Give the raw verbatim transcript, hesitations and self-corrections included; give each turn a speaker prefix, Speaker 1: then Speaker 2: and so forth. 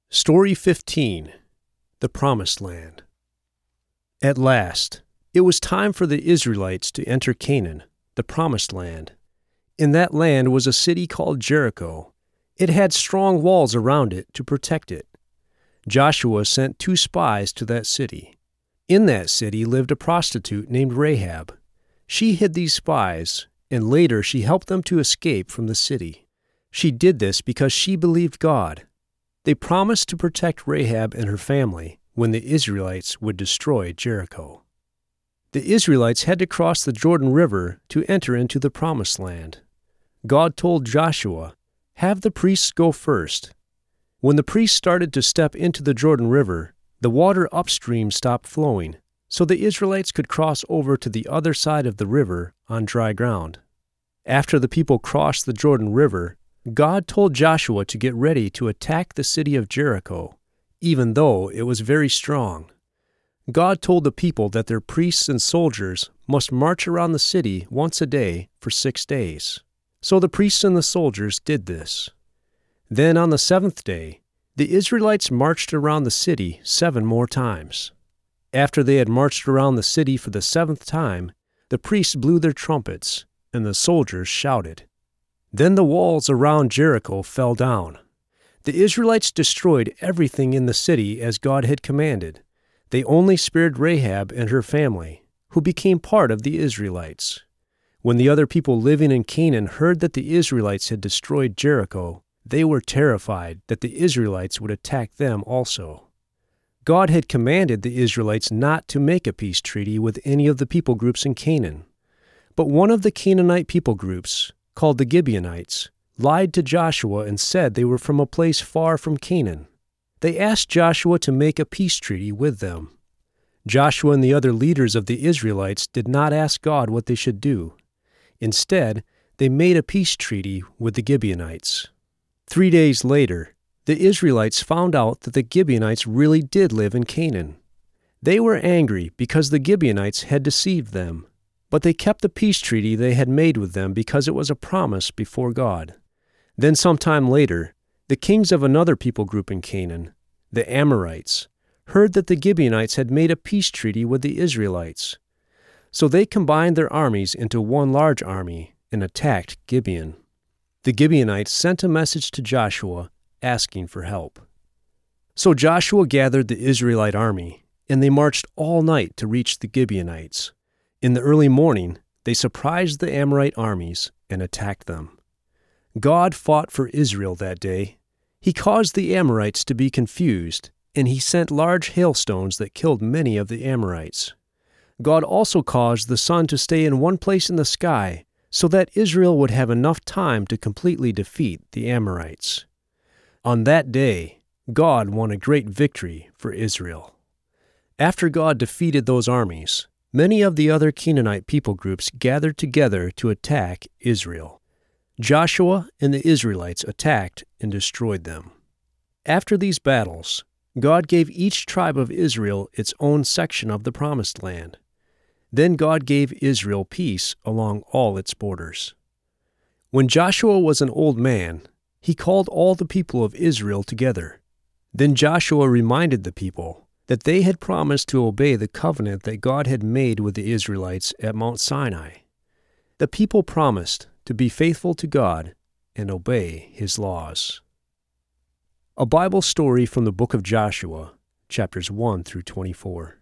Speaker 1: Story fifteen. The Promised Land. At last, it was time for the Israelites to enter Canaan, the Promised Land. In that land was a city called Jericho. It had strong walls around it to protect it. Joshua sent two spies to that city. In that city lived a prostitute named Rahab. She hid these spies, and later she helped them to escape from the city. She did this because she believed God. They promised to protect Rahab and her family when the Israelites would destroy Jericho. The Israelites had to cross the Jordan River to enter into the Promised Land. God told Joshua, "Have the priests go first." When the priests started to step into the Jordan River, the water upstream stopped flowing, so the Israelites could cross over to the other side of the river on dry ground. After the people crossed the Jordan River, God told Joshua to get ready to attack the city of Jericho, even though it was very strong. God told the people that their priests and soldiers must march around the city once a day for six days. So the priests and the soldiers did this. Then on the seventh day, the Israelites marched around the city seven more times. After they had marched around the city for the seventh time, the priests blew their trumpets, and the soldiers shouted. Then the walls around Jericho fell down. The Israelites destroyed everything in the city as God had commanded. They only spared Rahab and her family, who became part of the Israelites. When the other people living in Canaan heard that the Israelites had destroyed Jericho, they were terrified that the Israelites would attack them also. God had commanded the Israelites not to make a peace treaty with any of the people groups in Canaan. But one of the Canaanite people groups, called the Gibeonites, lied to Joshua and said they were from a place far from Canaan. They asked Joshua to make a peace treaty with them. Joshua and the other leaders of the Israelites did not ask God what they should do. Instead, they made a peace treaty with the Gibeonites. Three days later, the Israelites found out that the Gibeonites really did live in Canaan. They were angry because the Gibeonites had deceived them. But they kept the peace treaty they had made with them because it was a promise before God. Then sometime later, the kings of another people group in Canaan, the Amorites, heard that the Gibeonites had made a peace treaty with the Israelites. So they combined their armies into one large army and attacked Gibeon. The Gibeonites sent a message to Joshua asking for help. So Joshua gathered the Israelite army, and they marched all night to reach the Gibeonites. In the early morning, they surprised the Amorite armies and attacked them. God fought for Israel that day. He caused the Amorites to be confused, and he sent large hailstones that killed many of the Amorites. God also caused the sun to stay in one place in the sky so that Israel would have enough time to completely defeat the Amorites. On that day, God won a great victory for Israel. After God defeated those armies, many of the other Canaanite people groups gathered together to attack Israel. Joshua and the Israelites attacked and destroyed them. After these battles, God gave each tribe of Israel its own section of the Promised Land. Then God gave Israel peace along all its borders. When Joshua was an old man, he called all the people of Israel together. Then Joshua reminded the people that they had promised to obey the covenant that God had made with the Israelites at Mount Sinai. The people promised to be faithful to God and obey His laws. A Bible story from the book of Joshua, chapters one through twenty-four.